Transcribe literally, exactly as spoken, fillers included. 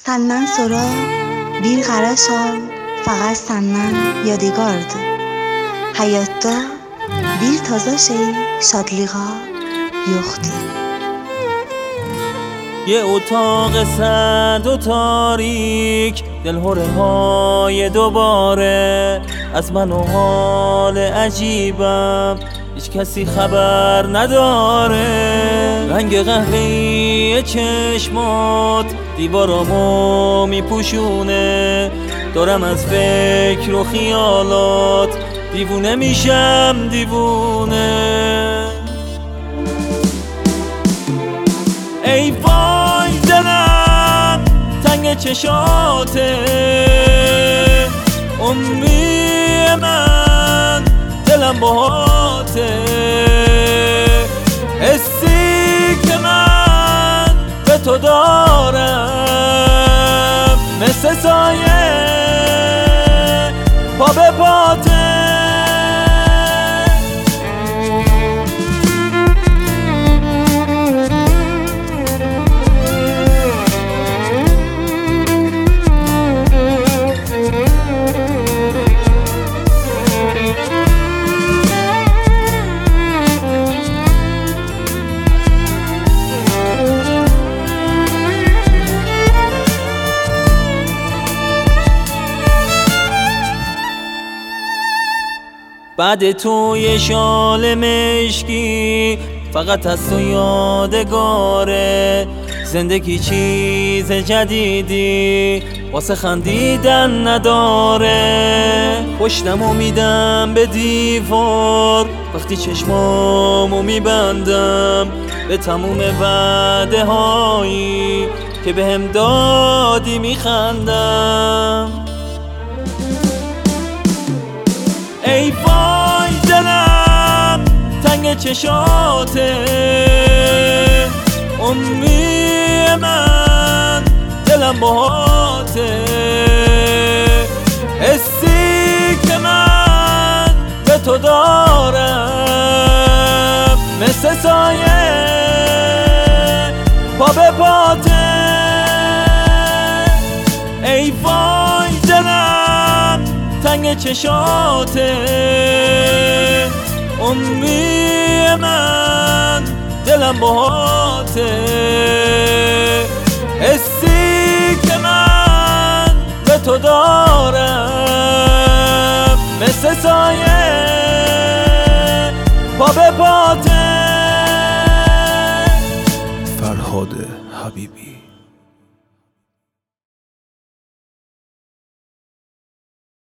Senden sonra bir qarаш ol, faqat senden yadigardı. Hayatda bir taza şey şadlığa yoktu. یه اتاق سرد و تاریک، دلهره های دوباره از من و حال عجیبم هیچ کسی خبر نداره. رنگ قهوه‌ای چشمات دیوارامو میپوشونه، دارم از فکر و خیالات دیوونه میشم دیوونه. ای وای دلم تنگ چشاته، عمری من دلم باهاته، حسی که من به تو دارم مثل سایه پا به پاته. بعد تو یه شال مشکی فقط از تو یادگاره. زندگی چیز جدیدی واسه خندیدن نداره. پشتمو میدم به دیوار وقتی چشمامو میبندم به تموم وعده هایی که بهم دادی میخندم. ای وای دلم تنگ چشاته، عمری من دلم باهاته، حسی که من به تو دارم مثل سایه پا به پاته. ای وای دلم تنگ چشاته، عمری من دلم باهاته، حسی که من به تو دارم مثل سایه پا به پاته. فرهاد حبیبی.